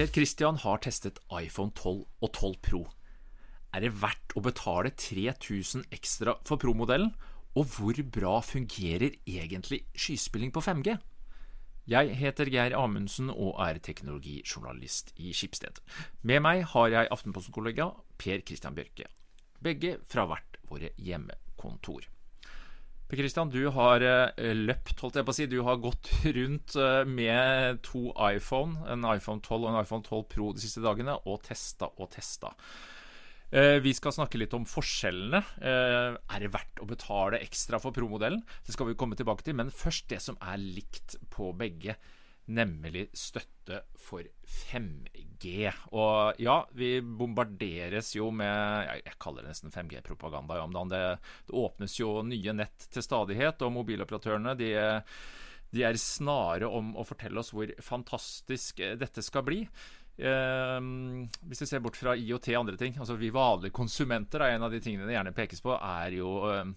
Per Christian har testet iPhone 12 og 12 Pro. Er det verdt å betale 3000 ekstra for Pro-modellen? Og hvor bra fungerer egentlig skyspilling på 5G? Jeg heter Geir Amundsen og er teknologijournalist i Schibsted. Med meg har jeg Aftenposten-kollega Per Christian Bjørke. Begge fra hvert våre hjemmekontor. Per Christian, du har løpt, holdt jeg på å si. Du har gått rundt med to iPhone, en iPhone 12 og en iPhone 12 Pro de siste dagene, og testa. Vi skal snakke litt om forskjellene. Er det verdt å betale ekstra for Pro-modellen? Det skal vi komme tilbake til, men først det som er likt på begge, nemlig støtte for 5G. Og ja, vi bombarderes jo med, jeg kaller det nesten 5G-propaganda om dagen. Det åpnes jo nye nett til stadighet, og mobiloperatørene, de er snare om å fortelle oss hvor fantastisk dette skal bli. Hvis vi ser bort fra IoT og andre ting, altså vi vanlige konsumenter, en av de tingene det gjerne pekes på, er jo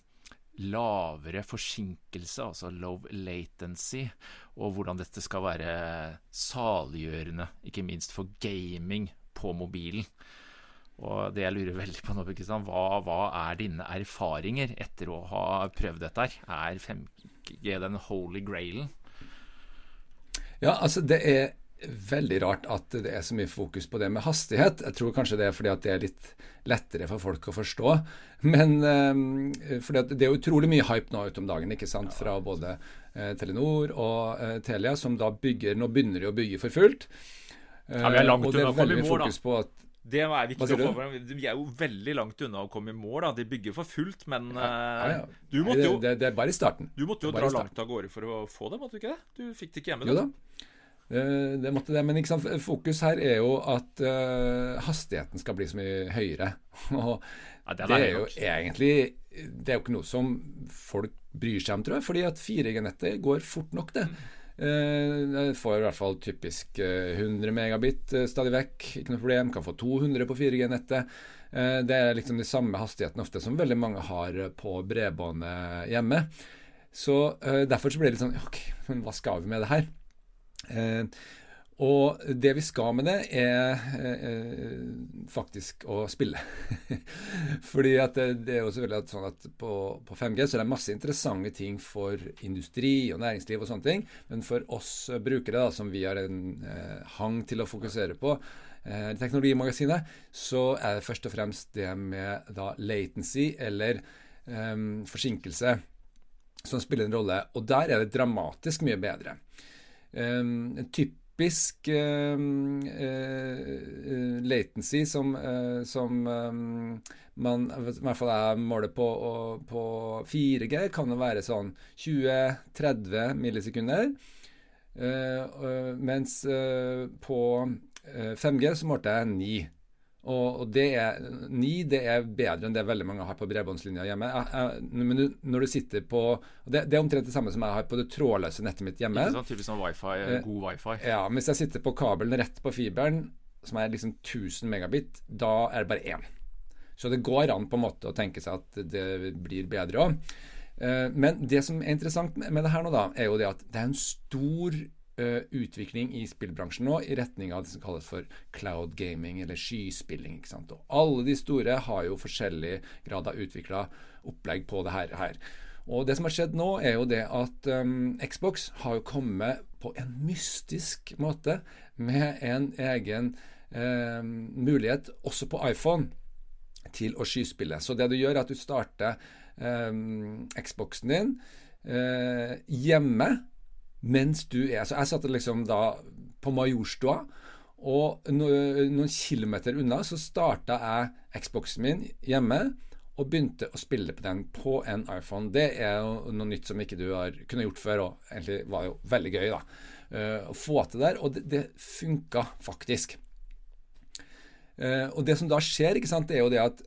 lavere forsinkelse, altså low latency, og hvordan dette skal være saliggjørende, ikke minst for gaming på mobilen. Og det jeg lurer veldig på nå, Kristian, hva er dine erfaringer etter å ha prøvd dette her? Er 5G den holy grailen? Ja, altså det er veldig rart at det er så mye fokus på det med hastighet. Jeg tror kanskje det er fordi at det er litt lettere for folk å forstå. Men fordi det er utrolig mye hype nå ut om dagen, ikke sant? Fra både Telenor og Telia, som da nå begynner de å bygge for fullt. Ja, vi er langt unna å komme i mål, da. Det er viktig å få. Vi er jo veldig langt unna å komme i mål, da. De bygger for fullt, men du måtte jo... Det er bare i starten. Du måtte jo dra langt av gårde for å få det, måtte du ikke det? Du fikk det ikke hjemme, jo da. Det måtte det, men ikke sant, fokus her er jo at hastigheten skal bli så mye høyere. Og det er jo egentlig, det er jo ikke noe som folk bryr seg om, tror jeg, fordi at 4G-nettet går fort nok det. Jeg får i hvert fall typisk 100 megabit stadig vekk, ikke noe problem, kan få 200 på 4G-nettet. Det er liksom de samme hastigheten ofte som veldig mange har på bredbåndet hjemme. Så derfor så ble det litt sånn, ok, men hva skal vi med det her? Og det vi skal med det er faktisk å spille. Fordi at det er jo selvfølgelig sånn at på 5G så er det masse interessante ting for industri og næringsliv og sånne ting, men for oss brukere da, som vi har en hang til å fokusere på teknologimagasinet, så er det først og fremst det med da latency eller forsinkelse som spiller en rolle, og der er det dramatisk mye bedre. En typisk latency som man i hvert fall er målet på 4G kan jo være sånn 20-30 millisekunder, mens på 5G så målte jeg 9. Og det er 9, det er bedre enn det veldig mange har på bredbåndslinja hjemme. Men når du sitter på, det er omtrent det samme som jeg har på det trådløse nettet mitt hjemme. Ikke sånn typisk sånn wifi, god wifi. Ja, hvis jeg sitter på kabelen rett på fiberen, som er liksom 1000 megabit, da er det bare 1. Så det går an på en måte å tenke seg at det blir bedre også. Men det som er interessant med det her nå da, er jo det at det er en stor utvikling i spillbransjen nå i retning av det som kalles for cloud gaming eller skyspilling, ikke sant? Og alle de store har jo forskjellig grad av utviklet opplegg på det her. Og det som har skjedd nå er jo det at Xbox har jo kommet på en mystisk måte med en egen mulighet også på iPhone til å skyspille. Så det du gjør er at du starter Xboxen din hjemme mens du så jeg satt liksom da på Majorstua, og noen kilometer unna så startet jeg Xboxen min hjemme og begynte å spille på den på en iPhone. Det er jo noe nytt som ikke du har kunnet gjort før, og egentlig var jo veldig gøy da, å få til der, og det funket faktisk. Og det som da skjer, ikke sant, det er jo det at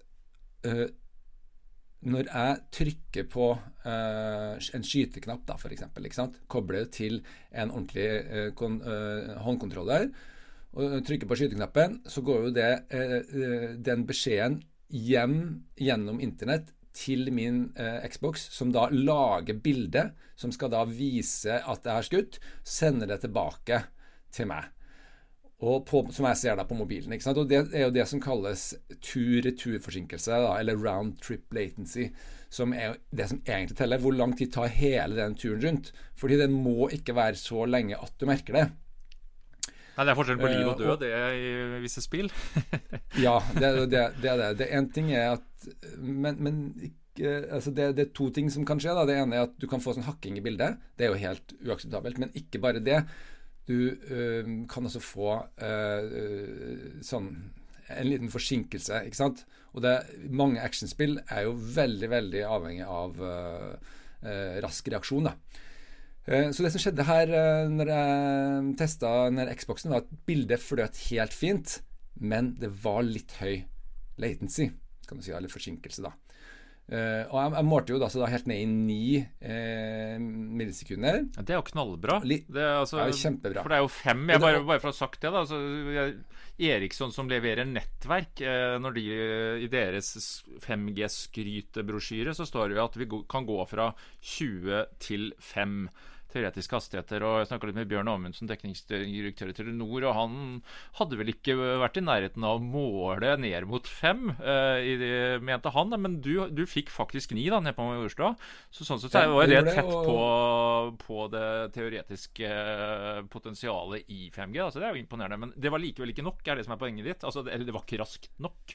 når jeg trykker på en skyteknapp da, for eksempel, ikke sant? Kobler til en ordentlig håndkontroller og trykker på skyteknappen, så går jo den beskjeden gjennom internett til min Xbox, som da lager bildet, som skal da vise at jeg har skutt, sender det tilbake til meg. Og som jeg ser da på mobilen, ikke sant? Og det er jo det som kalles tur-retur-forsinkelse, da, eller round-trip latency, som er det som egentlig teller. Hvor lang tid tar hele den turen rundt? Fordi det må ikke være så lenge at du merker det. Nei, det er forskjellen på liv og død, det er i visse spill. Ja, det er det. Det en ting er at altså det er to ting som kan skje da. Det ene er at du kan få sånn hakking i bildet. Det er jo helt uakseptabelt, men ikke bare det. Du kan også få sånn en liten forsinkelse, ikke sant? Og mange actionspill er jo veldig, veldig avhengig av rask reaksjon da. Så det som skjedde her når jeg testet denne Xboxen var at bildet fløt helt fint, men det var litt høy latency, kan du si, eller forsinkelse da. Og jeg målte jo da helt ned i 9 millisekunder. Det er jo knallbra. Det er kjempebra. For det er jo 5, bare for å ha sagt det da, Ericsson som leverer nettverk, når i deres 5G-skrytebrosjyre så står det jo at vi kan gå fra 20 til 5 teoretiske hastigheter, og jeg snakket litt med Bjørn Amundsen, teknisk-direktør i Telenor, og han hadde vel ikke vært i nærheten av å måle ned mot 5, mente han, men du fikk faktisk 9 da, nede på Oslo, så sånn sett var det tett på det teoretiske potensialet i 5G, altså det er jo imponerende, men det var likevel ikke nok, er det som er poenget ditt, altså det var ikke raskt nok.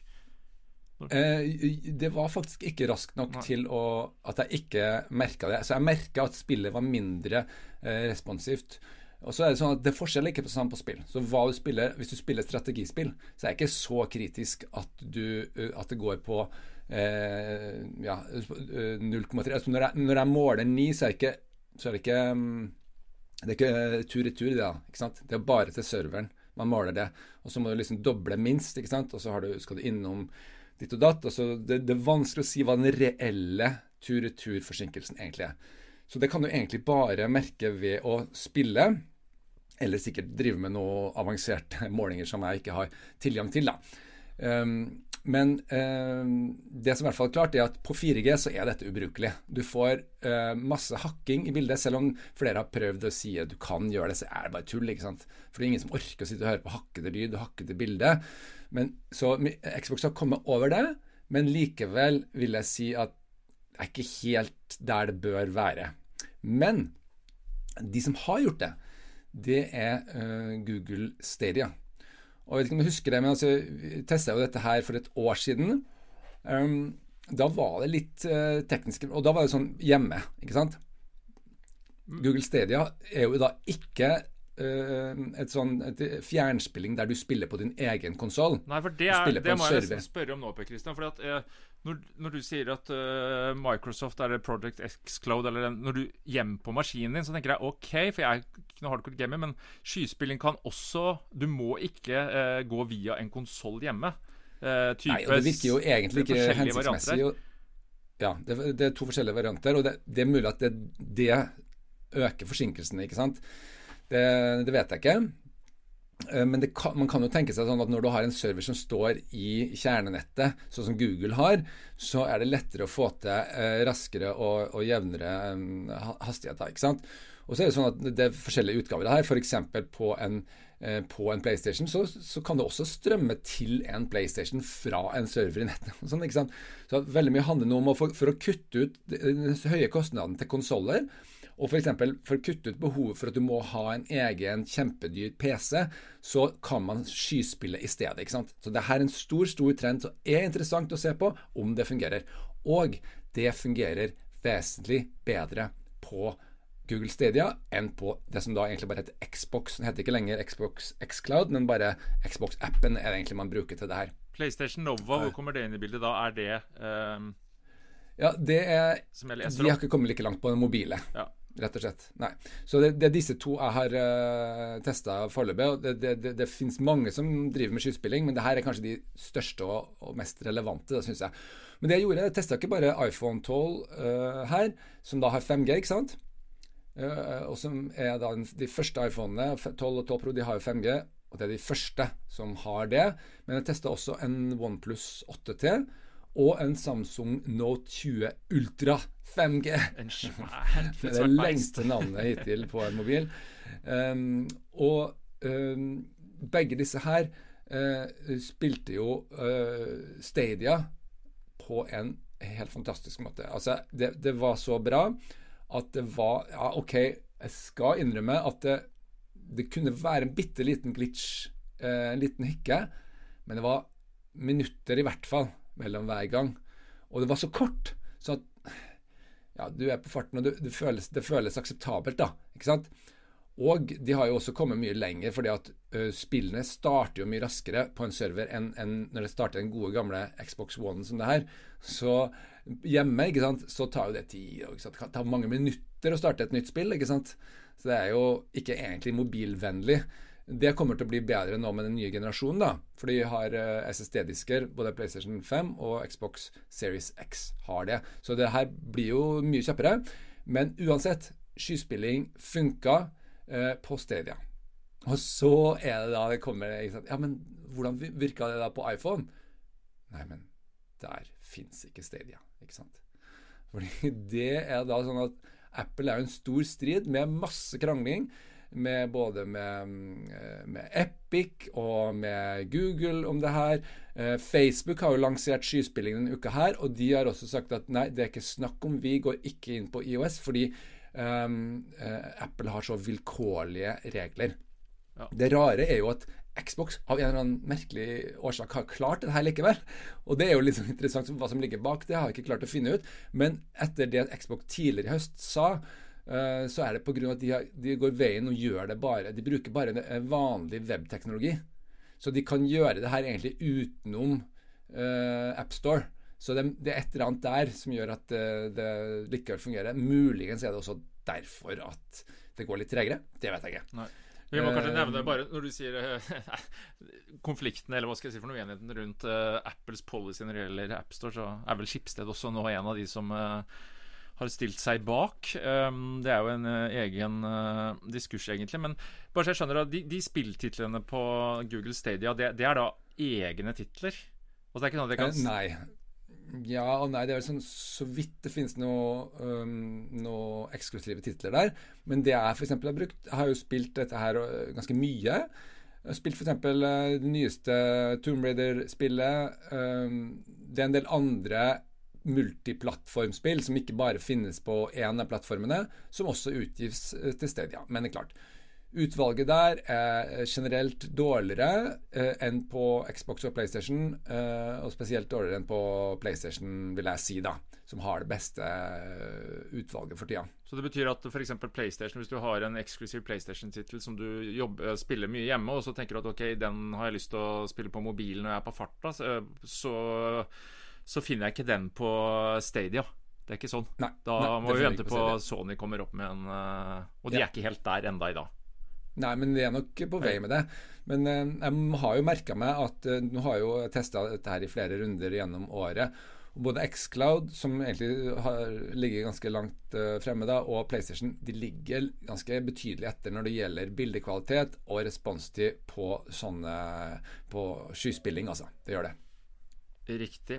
Det var faktisk ikke raskt nok til at jeg ikke merket det. Så jeg merket at spillet var mindre responsivt. Og så er det sånn at det forskjeller ikke på spill. Så hva du spiller, hvis du spiller strategispill, så er det ikke så kritisk at det går på 0,3. Altså når jeg måler 9, så er det ikke tur-retur det da, ikke sant? Det er bare til serveren man måler det. Og så må du liksom doble minst, ikke sant? Og så skal du innom ditt og datt, altså det er vanskelig å si hva den reelle tur-retur-forsinkelsen egentlig er. Så det kan du egentlig bare merke ved å spille, eller sikkert drive med noen avanserte målinger som jeg ikke har tilgang til da. Men det som i hvert fall er klart er at på 4G så er dette ubrukelig. Du får masse hakking i bildet, selv om flere har prøvd å si at du kan gjøre det, så er det bare tull, ikke sant? For det er ingen som orker å sitte og høre på hakkede lyd og hakkede bilde. Men så Xbox har kommet over det, men likevel vil jeg si at det er ikke helt der det bør være. Men de som har gjort det, det er Google Stadia. Og jeg vet ikke om du husker det, men altså, jeg testet jo dette her for et år siden. Da var det litt teknisk, og da var det sånn hjemme, ikke sant? Google Stadia er jo da ikke et fjernspilling der du spiller på din egen konsol. Nei, for det må jeg nesten spørre om nå, Per Kristian, for at når du sier at Microsoft er det Project X Cloud, eller når du hjemme på maskinen din, så tenker jeg ok, for jeg er ikke noe hardcore gamer, men skyspilling kan også, du må ikke gå via en konsol hjemme. Nei, og det virker jo egentlig ikke hensiktsmessig. Ja, det er 2 forskjellige varianter, og det er mulig at det øker forsinkelsene, ikke sant? Det vet jeg ikke, men man kan jo tenke seg sånn at når du har en server som står i kjernenettet, sånn som Google har, så er det lettere å få til raskere og jevnere hastigheter, ikke sant? Og så er det sånn at det er forskjellige utgaver her, for eksempel på en PlayStation, så kan det også strømme til en PlayStation fra en server i nettet, sånn, ikke sant? Så veldig mye handler nå om for å kutte ut den høye kostnaden til konsoler, og for eksempel for å kutte ut behovet for at du må ha en egen kjempedyr PC, så kan man skyspille i stedet, ikke sant? Så det her er en stor trend, så er interessant å se på om det fungerer. Og det fungerer vesentlig bedre på Google Stadia enn på det som da egentlig bare heter Xbox. Det heter ikke lenger Xbox X Cloud, men bare Xbox-appen er det egentlig man bruker til det her. PlayStation Nova, hvor kommer det inn i bildet da? Er det... Ja, de har ikke kommet like langt på den mobile. Ja. Rett og slett. Nei. Så det er disse 2 jeg har testet foreløpig, og det finnes mange som driver med skyspilling, men det her er kanskje de største og mest relevante, det synes jeg. Men det jeg gjorde, jeg testet ikke bare iPhone 12 her, som da har 5G, ikke sant? Og som er da de første iPhonene, 12 og 12 Pro, de har jo 5G, og det er de første som har det. Men jeg testet også en OnePlus 8T, og en Samsung Note 20 Ultra 5G. Det er det lengste navnet hittil på en mobil. begge disse her spilte jo Stadia på en helt fantastisk måte. Altså, det var så bra at det var, ja, ok, jeg skal innrømme at det kunne være en bitteliten glitch, en liten hikke, men det var minutter i hvert fall mellom hver gang. Og det var så kort, så at ja, du på farten, og det føles akseptabelt da, ikke sant? Og de har jo også kommet mye lenger, fordi at spillene starter jo mye raskere på en server enn når det starter den gode gamle Xbox One som det her. Så hjemme, ikke sant, så tar jo det tid, ikke sant? Det kan ta mange minutter å starte et nytt spill, ikke sant? Så det er jo ikke egentlig mobilvennlig. Det kommer til å bli bedre nå med den nye generasjonen da, for de har SSD-disker, både PlayStation 5 og Xbox Series X har det. Så det her blir jo mye kjappere, men uansett, skyspilling funket på Stadia. Og så det da det kommer, ja, men hvordan virker det da på iPhone? Nei, men der finnes ikke Stadia, ikke sant? Fordi det da sånn at Apple jo en stor strid med masse krangling, både med Epic og med Google om det her. Facebook har jo lansert skyspilling denne uka her, og de har også sagt at nei, det ikke snakk om, vi går ikke inn på iOS, fordi Apple har så vilkårlige regler. Ja. Det rare jo at Xbox av en eller annen merkelig årsak har klart det her likevel, og det jo litt sånn interessant hva som ligger bak, det har jeg ikke klart å finne ut, men etter det Xbox tidligere i høst sa, så det på grunn av at de går veien og gjør det bare, de bruker bare en vanlig webteknologi, så de kan gjøre det her egentlig utenom App Store, så det et eller annet der som gjør at det likevel fungerer. Muligens det også derfor at det går litt tregere, det vet jeg ikke. Nei. Vi må kanskje nevne bare, når du sier konflikten, eller hva skal jeg si for noe enigheten rundt Apples policy når det gjelder App Store, så vel Schibsted også nå en av de som har stilt seg bak. Det jo en egen diskurs egentlig, men bare så jeg skjønner at de spilltitlene på Google Stadia, det da egne titler? Og det ikke noe det kan... Nei. Ja og nei, det vel sånn, så vidt det finnes noe eksklusive titler der, men det for eksempel jeg har jo spilt dette her ganske mye. Jeg har spilt for eksempel det nyeste Tomb Raider-spillet. Det en del andre multiplattformspill som ikke bare finnes på en av plattformene, som også utgivs til Stadia. Men det klart, utvalget der generelt dårligere enn på Xbox og PlayStation, og spesielt dårligere enn på PlayStation, vil jeg si da, som har det beste utvalget for tida. Så det betyr at for eksempel PlayStation, hvis du har en eksklusiv PlayStation-titel som du spiller mye hjemme, og så tenker du at ok, den har jeg lyst til å spille på mobilen når jeg på farta, så finner jeg ikke den på Stadia. Det ikke sånn. Nei, må vi vente på Sony kommer opp med en... Og de ikke helt der enda i dag. Nei, men vi nok på vei med det. Men jeg har jo merket meg at nå har jeg jo testet dette her i flere runder gjennom året. Og både xCloud, som egentlig ligger ganske langt fremme da, og PlayStation, de ligger ganske betydelig etter når det gjelder bildekvalitet og responstid på på skyspilling, altså. Det gjør det. Riktig.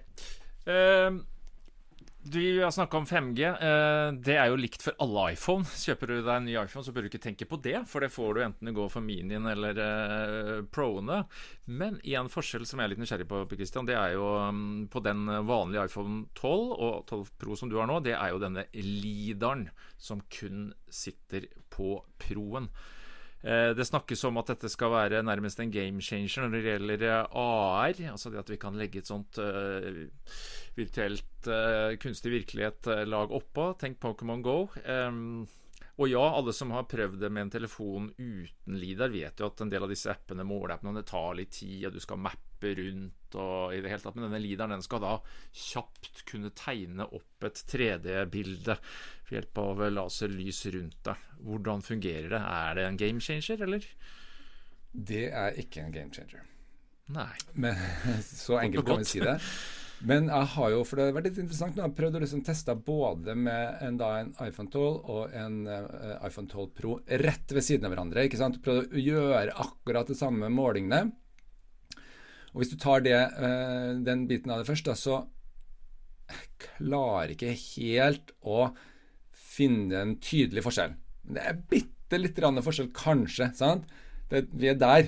Vi har snakket om 5G. Det jo likt for alle iPhone. Kjøper du deg en ny iPhone, så bør du ikke tenke på det, for det får du enten det går for minien eller Proene. Men en forskjell som jeg litt nysgjerrig på, Christian, det jo på den vanlige iPhone 12 og 12 Pro som du har nå, det jo denne lidaren som kun sitter på Proen. Det snakkes om at dette skal være nærmest en game changer når det gjelder AR, altså det at vi kan legge et sånt virtuelt kunstig virkelighet lag oppå. Tenk Pokémon Go. Og ja, alle som har prøvd det med en telefon uten lidar vet jo at en del av disse appene, måleappene, det tar litt tid, og du skal mappe rundt og i det hele tatt, men denne lidaren, den skal da kjapt kunne tegne opp et 3D-bilde ved hjelp av laserlys rundt deg. Hvordan fungerer det? Det en game changer, eller? Det ikke en game changer. Nei. Men så enkelt kan vi si det. Men jeg har jo, for det har vært litt interessant, nå har jeg prøvd å liksom teste både med en iPhone 12 og en iPhone 12 Pro rett ved siden av hverandre, ikke sant? Prøvd å gjøre akkurat det samme målingene. Og hvis du tar den biten av det først, da, så klarer ikke helt å finne en tydelig forskjell. Men det bitte litt forskjell, kanskje, sant? Vi der.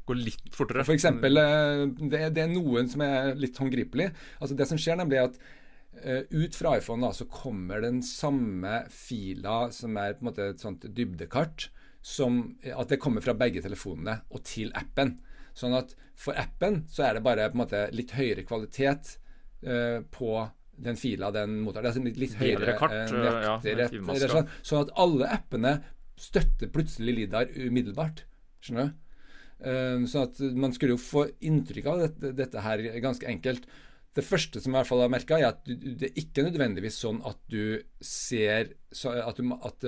gå litt fortere. For eksempel, det noen som litt håndgripelig. Altså det som skjer nemlig at ut fra iPhone da, så kommer den samme fila som på en måte et sånt dybdekart, at det kommer fra begge telefonene og til appen. Sånn at for appen så det bare på en måte litt høyere kvalitet på den fila den mottar. Det litt høyere nøyaktighet. Sånn at alle appene støtter plutselig LiDAR umiddelbart. Skjønner du? Sånn at man skulle jo få inntrykk av dette her ganske enkelt. Det første som i hvert fall har merket at det ikke nødvendigvis sånn at du ser at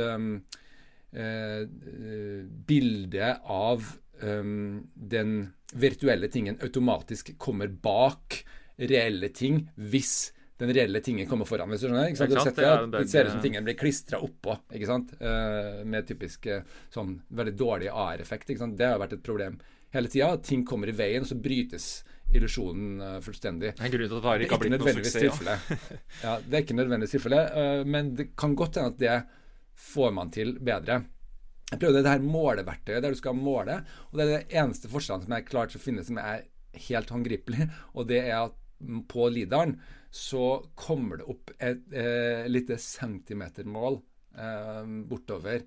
bildet av den virtuelle tingen automatisk kommer bak reelle ting hvis den reelle tingen kommer foran, hvis du skjønner, ikke sant? Det ser ut som tingen blir klistret oppå, ikke sant? Med typisk sånn veldig dårlig AR-effekt, ikke sant? Det har vært et problem hele tiden, ting kommer i veien, og så brytes illusionen fullstendig. Det grunn til at det ikke har blitt noe suksess. Ja, det ikke nødvendigvis tilfelle, men det kan godt hende at det får man til bedre. Jeg prøvde det her måleverktøyet der du skal måle, og det det eneste forskjellen som klart å finne som helt håndgripelig, og det at på LiDARen så kommer det opp et lite centimetermål bortover.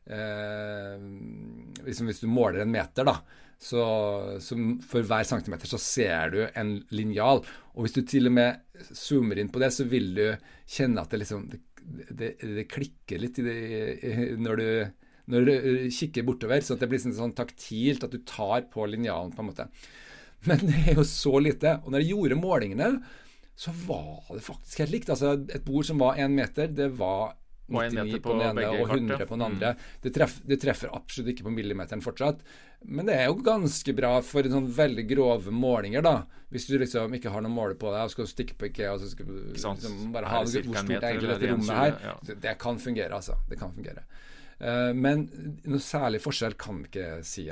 Hvis du måler en meter da, så for hver centimeter så ser du en lineal, og hvis du til og med zoomer inn på det, så vil du kjenne at det liksom det klikker litt når du kikker bortover, så at det blir sånn taktilt at du tar på linealen på en måte. Men det jo så lite, og når jeg gjorde målingene, så var det faktisk helt likt. Altså et bord som var 1 meter, det var 99 på den ene og 100 på den andre. Det treffer absolutt ikke på millimeteren fortsatt, men det jo ganske bra for sånn veldig grove målinger da. Hvis du liksom ikke har noe måle på deg og skal stikke på IKEA og så skal du liksom bare ha hvor stort egentlig dette rommet her. Det kan fungere altså, det kan fungere. Men noe særlig forskjell kan vi ikke si.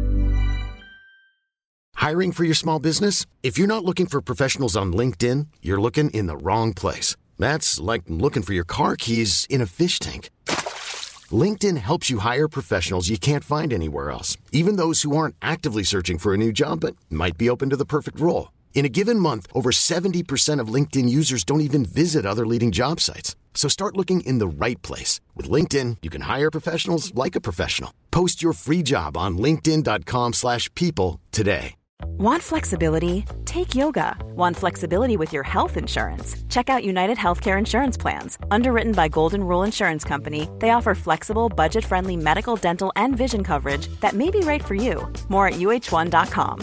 Hiring for your small business? If you're not looking for professionals on LinkedIn, you're looking in the wrong place. That's like looking for your car keys in a fish tank. LinkedIn helps you hire professionals you can't find anywhere else, even those who aren't actively searching for a new job but might be open to the perfect role. In a given month, over 70% of LinkedIn users don't even visit other leading job sites. So start looking in the right place. With LinkedIn, you can hire professionals like a professional. Post your free job on linkedin.com/people today. Want flexibility? Take yoga. Want flexibility with your health insurance? Check out United Healthcare Insurance Plans. Underwritten by Golden Rule Insurance Company, they offer flexible, budget-friendly medical, dental, and vision coverage that may be right for you. More at uh1.com.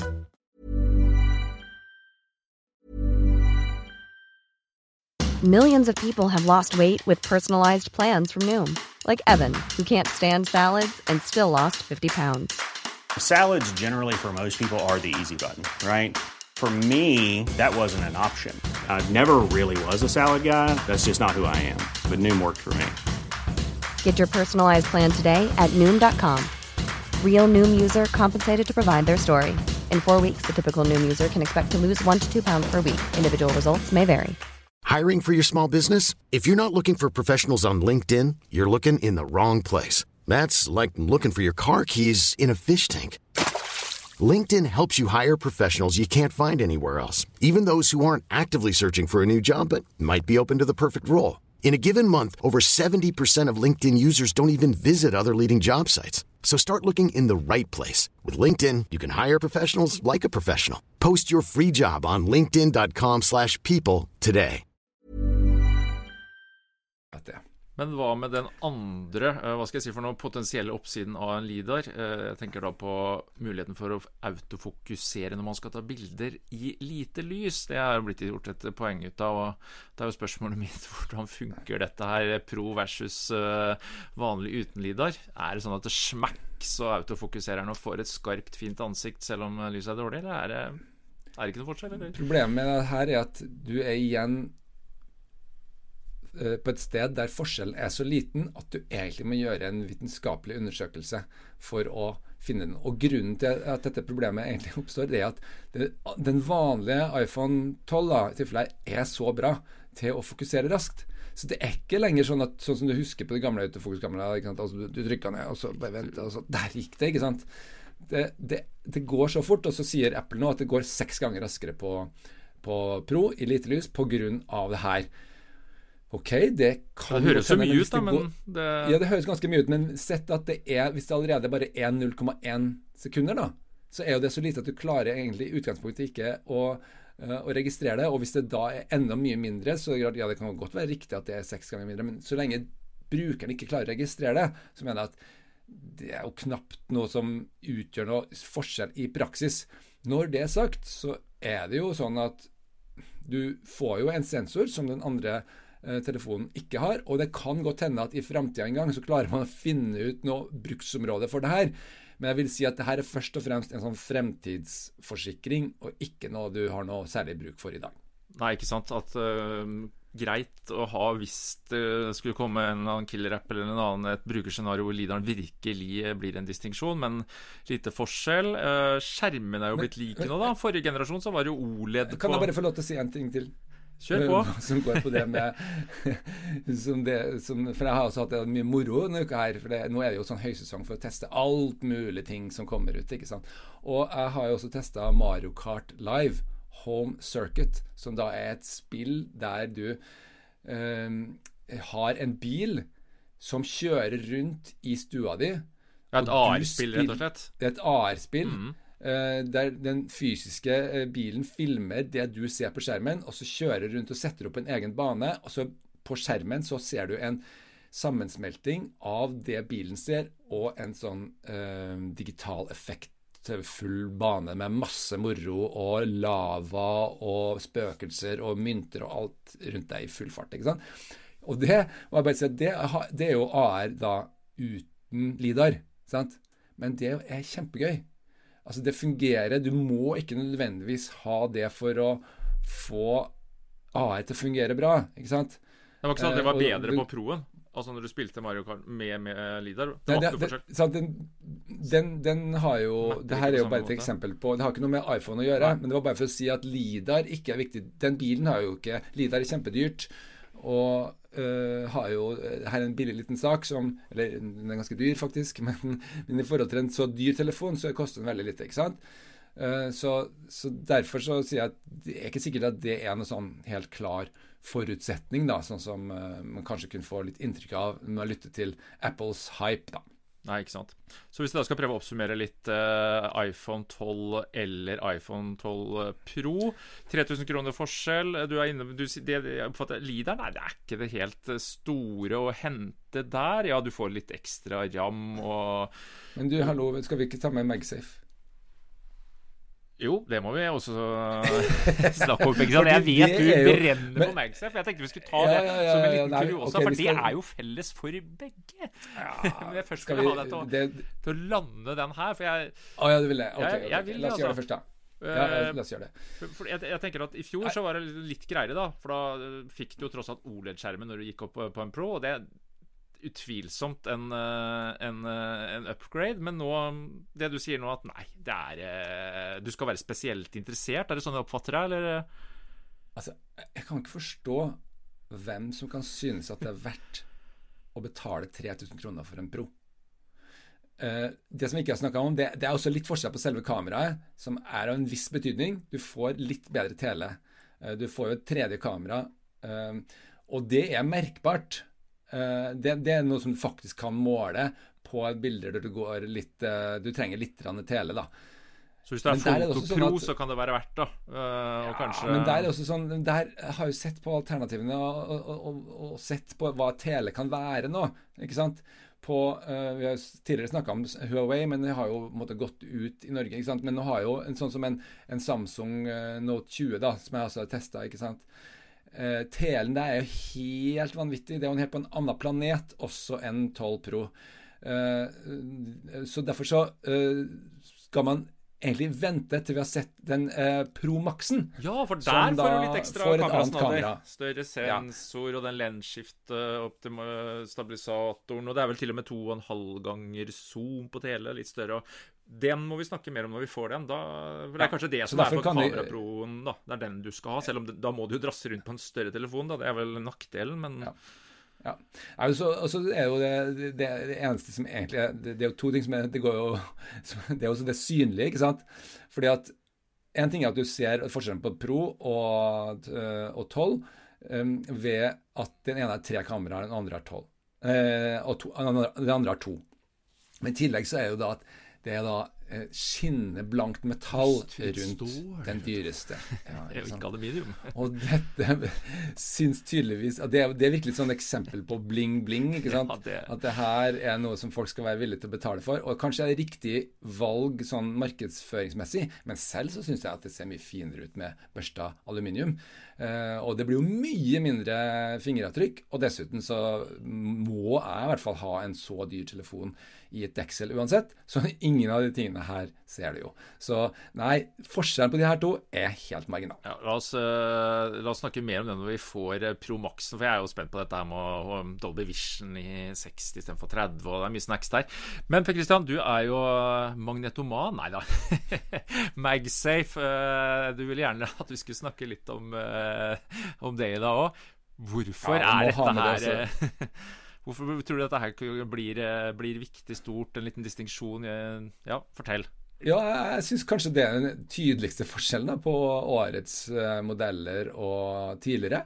Millions of people have lost weight with personalized plans from Noom. Like Evan, who can't stand salads and still lost 50 pounds. Salads generally for most people are the easy button, right? For me, that wasn't an option. I never really was a salad guy. That's just not who I am. But Noom worked for me. Get your personalized plan today at Noom.com. Real Noom user compensated to provide their story. In 4 weeks, the typical Noom user can expect to lose 1 to 2 pounds per week. Individual results may vary. Hiring for your small business? If you're not looking for professionals on LinkedIn, you're looking in the wrong place. That's like looking for your car keys in a fish tank. LinkedIn helps you hire professionals you can't find anywhere else, even those who aren't actively searching for a new job but might be open to the perfect role. In a given month, over 70% of LinkedIn users don't even visit other leading job sites. So start looking in the right place. With LinkedIn, you can hire professionals like a professional. Post your free job on linkedin.com/people today. Men hva med den andre, hva skal jeg si for noe, potensielle oppsiden av en LiDAR? Jeg tenker da på muligheten for å autofokusere når man skal ta bilder i lite lys. Det har blitt gjort et poeng ut av, og det jo spørsmålet mitt, hvordan funker dette her, pro versus vanlig uten LiDAR? Det sånn at det smekk så autofokuserer den og får et skarpt, fint ansikt selv om lyset dårlig, eller det ikke noe forskjell? Eller? Problemet med det her at du igjen på et sted der forskjellen så liten at du egentlig må gjøre en vitenskapelig undersøkelse for å finne den. Og grunnen til at dette problemet egentlig oppstår, det at den vanlige iPhone 12 da, i tilfelle så bra til å fokusere raskt. Så det ikke lenger sånn at, sånn som du husker på det gamle autofokuskameraet, altså, du trykker ned, og så bare venter, og så der gikk det, ikke sant? det går så fort, og så sier Apple nå at det går 6 ganger raskere på Pro i lite lys på grunn av det her. Ok, det kan... Det høres så mye ut da, men det... Ja, det høres ganske mye ut, men sett at hvis det allerede bare er 0,1 sekunder da, så jo det så lite at du klarer egentlig i utgangspunktet ikke å registrere det, og hvis det da enda mye mindre, så ja, det kan godt være riktig at det 6 ganger mindre, men så lenge brukeren ikke klarer å registrere det, så mener jeg at det jo knapt noe som utgjør noe forskjell i praksis. Når det sagt, så det jo sånn at du får jo en sensor som den andre telefonen ikke har, og det kan godt hende at i fremtiden en gang så klarer man å finne ut noe bruksområde for det her, men jeg vil si at det her først og fremst en sånn fremtidsforsikring, og ikke noe du har noe særlig bruk for i dag. Nei, ikke sant, at greit å ha hvis det skulle komme en annen killer-app eller en annen, et brukerscenario hvor lideren virkelig blir en distinksjon, men lite forskjell. Skjermen jo blitt like nå da. Forrige generasjon så var det jo OLED Kan jeg bare få lov til å si en ting til? Kjør på. Som går på det med for jeg har også hatt mye moro denne uka her, for nå det jo sånn høysesong for å teste alt mulig ting som kommer ut, ikke sant? Og jeg har jo også testet Mario Kart Live Home Circuit, som da et spill der du har en bil som kjører rundt i stua di. Ja, et AR-spill rett og slett. Det et AR-spill, der den fysiske bilen filmer det du ser på skjermen, og så kjører rundt og setter opp en egen bane, og så på skjermen så ser du en sammensmelting av det bilen ser, og en sånn digital effekt til full bane med masse moro og lava og spøkelser og mynter og alt rundt deg i full fart, ikke sant? Og det må jeg bare si at det jo AR da uten lidar, sant? Men det kjempegøy. Altså det fungerer, du må ikke nødvendigvis ha det for å få AR til å fungere bra, ikke sant? Det var ikke sånn at det var bedre på Proen? Altså når du spilte Mario Kart med lidar? Den har jo... Det her jo bare et eksempel på... Det har ikke noe med iPhone å gjøre, men det var bare for å si at lidar ikke viktig. Den bilen har jo ikke... Lidar kjempedyrt, og har jo... Her en billig liten sak som... Eller den ganske dyr faktisk, men i forhold til en så dyr telefon, så koster den veldig litt, ikke sant? Så derfor så sier jeg at det ikke sikkert at det noe sånn helt klar forutsetning da, sånn som man kanskje kunne få litt inntrykk av når man lytter til Apples hype da. Nei, ikke sant. Så hvis du da skal prøve å oppsummere litt iPhone 12 eller iPhone 12 Pro, 3000 kroner forskjell, jeg oppfatter lideren, nei, det ikke det helt store å hente der. Ja, du får litt ekstra RAM og... Men du, hallo, skal vi ikke ta med MagSafe? Jo, det må vi også snakke om. Jeg vet du brenner på MagSafe. Jeg tenkte vi skulle ta det som en liten kuriosa, for det jo felles for begge. Men jeg først skal ha deg til å lande den her, for jeg... Ja, det vil jeg. Ok, la oss gjøre det først da. Ja, la oss gjøre det. For jeg tenker at i fjor så var det litt greiere da, for da fikk du jo tross alt OLED-skjermen når du gikk opp på en Pro, og det utvilsomt en upgrade, men nå det du sier nå at nei, du skal være spesielt interessert, det sånn jeg oppfatter det, eller? Altså, jeg kan ikke forstå hvem som kan synes at det verdt å betale 3000 kroner for en Pro. Det som vi ikke har snakket om, det også litt forskjell på selve kameraet, som av en viss betydning. Du får litt bedre tele. Du får jo et tredje kamera, og det merkbart. Det noe som du faktisk kan måle på bilder der du trenger litt tele da. Så hvis det Photo Pro så kan det være verdt da kanskje... Men der også sånn, der har jo sett på alternativene og sett på hva tele kan være nå, ikke sant? Vi har tidligere snakket om Huawei, men det har jo måttet gått ut i Norge, ikke sant? Men nå har jo en sånn som en Samsung Note 20 da, som jeg også har testet, ikke sant? Telen der jo helt vanvittig. Det jo helt på en annen planet også enn 12 Pro. Så derfor så skal man egentlig vente til vi har sett den Pro Maxen. Ja, for der får du litt ekstra kamera. Større sensor og den lensskift stabilisatoren, og det vel til og med 2,5 ganger zoom på tele, litt større. Den må vi snakke mer om når vi får den. For det kanskje det som på kameraproen da. Det den du skal ha, selv om da må du jo drasse rundt på en større telefon da. Det vel nakkdelen, men... Ja. Altså jo det eneste som egentlig det er jo to ting som det går jo, det er også det synlige, ikke sant? Fordi at en ting er at du ser forskjellen på Pro og 12 ved at den ene har 3 kameraer, den andre har 12. Og den andre har 2. Men i tillegg så er jo da at det er da skinnende blankt metall rundt den dyreste. Ja, det er jo ikke aluminium. Og dette synes tydeligvis at det er virkelig et sånn eksempel på bling-bling, ikke sant? Ja, at det her er noe som folk skal være villige til å betale for, og kanskje er det riktig valg sånn markedsføringsmessig, men selv så synes jeg at det ser mye finere ut med børsta aluminium. Og det blir jo mye mindre fingeravtrykk, og dessuten så må jeg i hvert fall ha en så dyr telefon i et deksel uansett, så ingen av de tingene her ser du jo. Så nei, forskjellen på de her to er helt marginal. Ja, la oss snakke mer om det når vi får Pro Maxen, for jeg er jo spent på dette her med Dolby Vision i 60 i stedet for 30, og det er mye snacks der. Men Per Christian, du er jo magnetoman, nei da, MagSafe, du ville gjerne at vi skulle snakke litt om det i dag også. Hvorfor er dette her... Hvorfor tror du dette her blir viktig, stort, en liten distinksjon? Ja, fortell. Ja, jeg synes kanskje det er den tydeligste forskjellen på årets modeller og tidligere.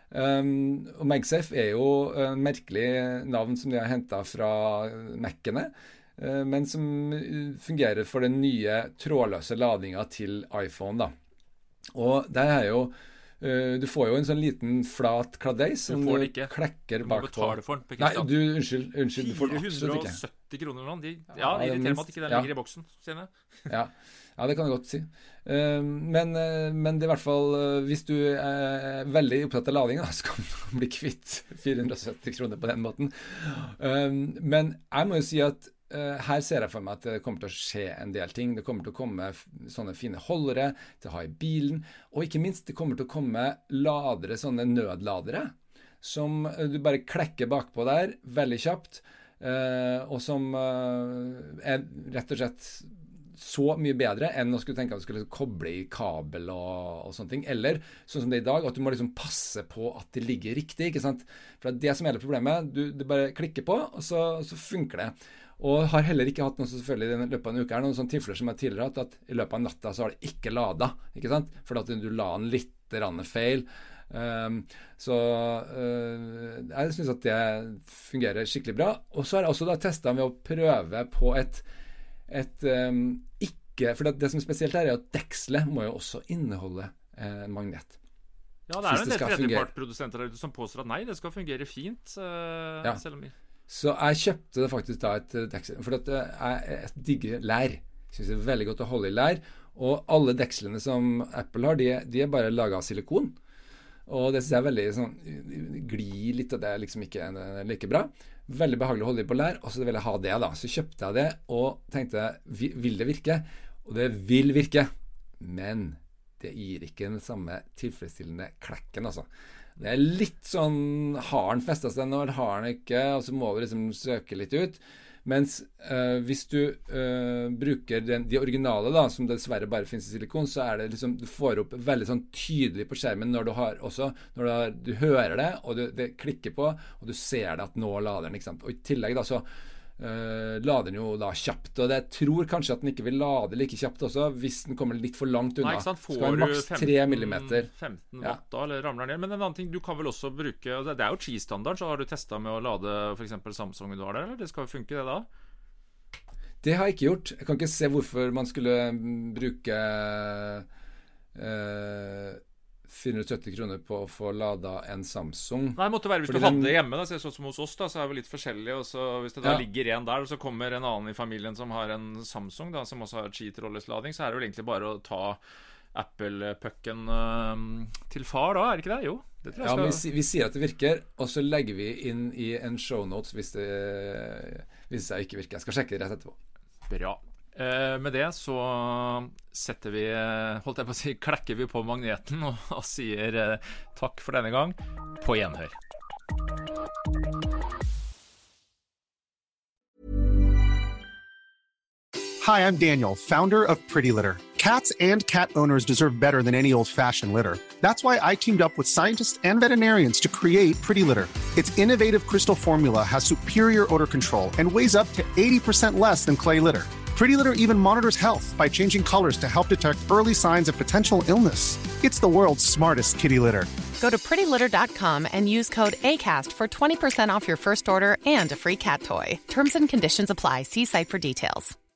Og MagSafe er jo en merkelig navn som de har hentet fra Mac'ene, men som fungerer for den nye trådløse ladingen til iPhone da. Og det er jo du får jo en sånn liten flat kladeis som du klekker bakpå. Du må betale for den. Nei, unnskyld, du får den absolutt ikke. 470 kroner eller noe. Ja, det irriterer meg at ikke den ligger i boksen, sier jeg. Ja, det kan jeg godt si. Men det er i hvert fall, hvis du er veldig opptatt av ladingen, så kan du bli kvitt 470 kroner på den måten. Men jeg må jo si at her ser jeg for meg at det kommer til å skje en del ting. Det kommer til å komme sånne fine holdere til å ha i bilen, og ikke minst det kommer til å komme ladere, sånne nødladere som du bare klekker bakpå der veldig kjapt, og som er rett og slett så mye bedre enn å skulle tenke at du skulle koble i kabel og sånne ting, eller sånn som det er i dag, at du må liksom passe på at det ligger riktig, ikke sant? For det er det som er hele problemet. Du bare klikker på, og så funker det. Og har heller ikke hatt noe selvfølgelig i løpet av en uke her, noen sånne tilfeller som jeg tidligere har hatt, at i løpet av natta så har det ikke ladet, ikke sant? For at du la den litt feil. Så jeg synes at det fungerer skikkelig bra. Og så har jeg også da testet med å prøve på et ikke, for det som er spesielt her er at dekselet må jo også inneholde magnet. Ja, det er en del tredjepartprodusenter som påstår at nei, det skal fungere fint, selv om vi... Så jeg kjøpte det faktisk da et deksel, for at jeg digger lær. Jeg synes det er veldig godt å holde i lær, og alle dekslene som Apple har, de er bare laget av silikon. Og det synes jeg er veldig sånn, glir litt, og det er liksom ikke like bra. Veldig behagelig å holde i på lær, og så vil jeg ha det da. Så kjøpte jeg det, og tenkte, vil det virke? Og det vil virke, men det gir ikke den samme tilfredsstillende klekken, altså. Det er litt sånn, har den festet seg når har den ikke, og så må vi liksom søke litt ut. Mens hvis du bruker de originale da, som dessverre bare finnes i silikon, så er det liksom, du får opp veldig sånn tydelig på skjermen når du har også, når du hører det, og det klikker på, og du ser det at nå lader den, ikke sant? Og i tillegg da så lader den jo da kjapt, og jeg tror kanskje at den ikke vil lade like kjapt også, hvis den kommer litt for langt unna. Nei, ikke sant? Får du maks 3 millimeter 15 watt da, eller ramler ned. Men en annen ting, du kan vel også bruke, det er jo Qi-standard, så har du testet med å lade for eksempel Samsung du har der, eller det skal jo funke det da? Det har jeg ikke gjort. Jeg kan ikke se hvorfor man skulle bruke 470 kroner på å få ladet en Samsung. Nei, det måtte være hvis du hadde det hjemme da, sånn som hos oss da, så er vi litt forskjellige, og så hvis det da ligger en der, og så kommer en annen i familien som har en Samsung da, som også har Qi-trådløs lading, så er det vel egentlig bare å ta Apple-pucken til far da, er det ikke det? Jo, det tror jeg skal... Ja, men vi sier at det virker, og så legger vi inn i en show notes hvis det ikke virker. Jeg skal sjekke det rett etterpå. Bra. Med det så setter vi, holdt jeg på å si, klekker vi på magneten og sier takk for denne gang. På gjenhør. Hi, I'm Daniel, founder of Pretty Litter. Cats and cat owners deserve better than any old-fashioned litter. That's why I teamed up with scientists and veterinarians to create Pretty Litter. Its innovative crystal formula has superior odor control and weighs up to 80% less than clay litter. Pretty Litter even monitors health by changing colors to help detect early signs of potential illness. It's the world's smartest kitty litter. Go to prettylitter.com and use code ACAST for 20% off your first order and a free cat toy. Terms and conditions apply. See site for details.